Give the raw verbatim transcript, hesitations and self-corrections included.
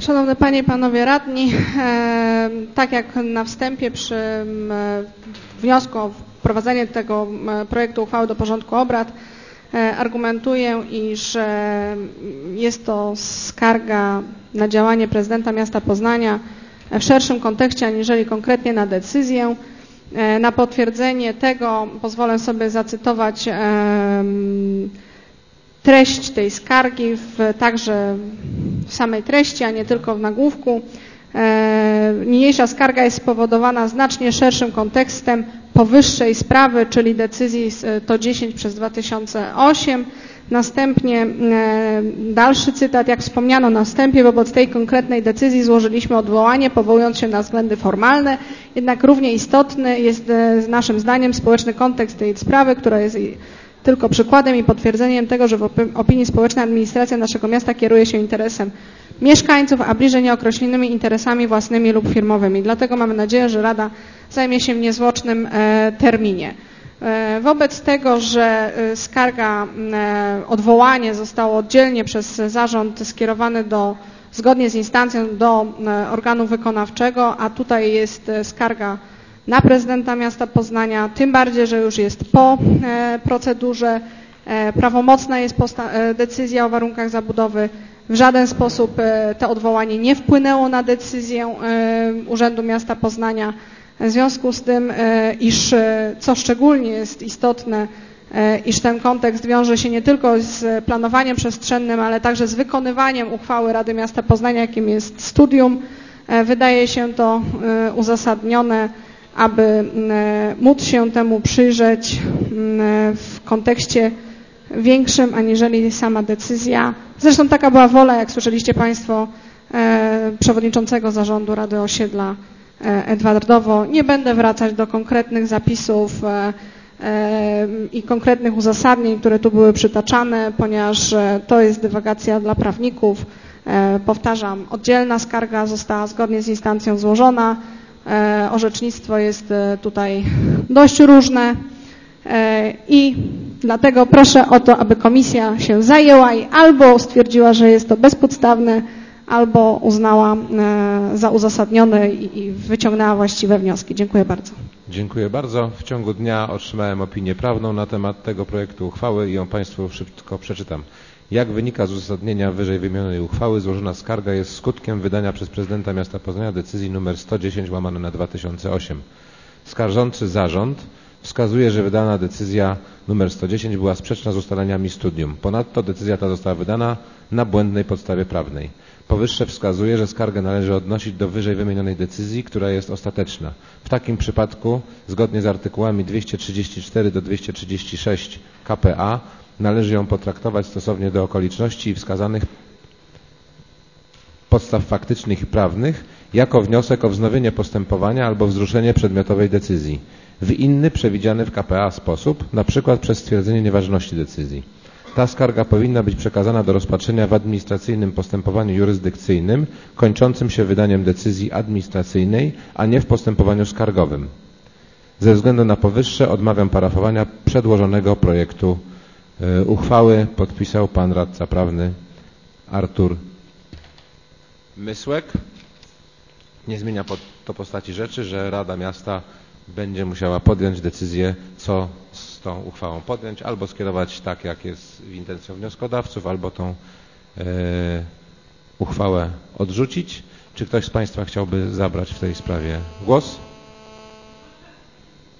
Szanowne Panie i Panowie Radni, e, tak jak na wstępie przy e, wniosku o wprowadzenie tego e, projektu uchwały do porządku obrad e, argumentuję, iż e, jest to skarga na działanie prezydenta miasta Poznania w szerszym kontekście, aniżeli konkretnie na decyzję. E, na potwierdzenie tego pozwolę sobie zacytować e, treść tej skargi, w, także w samej treści, a nie tylko w nagłówku. E, niniejsza skarga jest spowodowana znacznie szerszym kontekstem powyższej sprawy, czyli decyzji sto dziesięć przez dwa tysiące osiem. Następnie e, dalszy cytat, jak wspomniano na wstępie, wobec tej konkretnej decyzji złożyliśmy odwołanie, powołując się na względy formalne, jednak równie istotny jest e, naszym zdaniem społeczny kontekst tej sprawy, która jest tylko przykładem i potwierdzeniem tego, że w opinii społecznej administracja naszego miasta kieruje się interesem mieszkańców, a bliżej nieokreślonymi interesami własnymi lub firmowymi. Dlatego mamy nadzieję, że Rada zajmie się w niezwłocznym terminie. Wobec tego, że skarga, odwołanie zostało oddzielnie przez zarząd skierowane do, zgodnie z instancją do organu wykonawczego, a tutaj jest skarga na prezydenta miasta Poznania, tym bardziej, że już jest po e, procedurze, e, prawomocna jest e, decyzja o warunkach zabudowy. W żaden sposób e, to odwołanie nie wpłynęło na decyzję e, Urzędu Miasta Poznania. W związku z tym, e, iż e, co szczególnie jest istotne, e, iż ten kontekst wiąże się nie tylko z planowaniem przestrzennym, ale także z wykonywaniem uchwały Rady Miasta Poznania, jakim jest studium, e, wydaje się to e, uzasadnione, aby móc się temu przyjrzeć w kontekście większym, aniżeli sama decyzja. Zresztą taka była wola, jak słyszeliście Państwo, przewodniczącego zarządu Rady Osiedla Edwardowo. Nie będę wracać do konkretnych zapisów i konkretnych uzasadnień, które tu były przytaczane, ponieważ to jest dywagacja dla prawników. Powtarzam, oddzielna skarga została zgodnie z instancją złożona. Orzecznictwo jest tutaj dość różne i dlatego proszę o to, aby komisja się zajęła i albo stwierdziła, że jest to bezpodstawne, albo uznała za uzasadnione i wyciągnęła właściwe wnioski. Dziękuję bardzo. Dziękuję bardzo. W ciągu dnia otrzymałem opinię prawną na temat tego projektu uchwały i ją Państwu szybko przeczytam. Jak wynika z uzasadnienia wyżej wymienionej uchwały, złożona skarga jest skutkiem wydania przez prezydenta miasta Poznania decyzji nr sto dziesięć łamane na dwa tysiące osiem. Skarżący zarząd wskazuje, że wydana decyzja nr sto dziesięć była sprzeczna z ustaleniami studium. Ponadto decyzja ta została wydana na błędnej podstawie prawnej. Powyższe wskazuje, że skargę należy odnosić do wyżej wymienionej decyzji, która jest ostateczna. W takim przypadku, zgodnie z artykułami dwieście trzydzieści cztery do dwieście trzydzieści sześć k p a, należy ją potraktować stosownie do okoliczności i wskazanych podstaw faktycznych i prawnych jako wniosek o wznowienie postępowania albo wzruszenie przedmiotowej decyzji w inny przewidziany w k p a sposób, na przykład przez stwierdzenie nieważności decyzji. Ta skarga powinna być przekazana do rozpatrzenia w administracyjnym postępowaniu jurysdykcyjnym kończącym się wydaniem decyzji administracyjnej, a nie w postępowaniu skargowym. Ze względu na powyższe odmawiam parafowania przedłożonego projektu uchwały. Podpisał pan radca prawny Artur Mysłek. Nie zmienia to postaci rzeczy, że Rada Miasta będzie musiała podjąć decyzję, co z tą uchwałą podjąć, albo skierować tak, jak jest w intencją wnioskodawców, albo tą e, uchwałę odrzucić. Czy ktoś z Państwa chciałby zabrać w tej sprawie głos?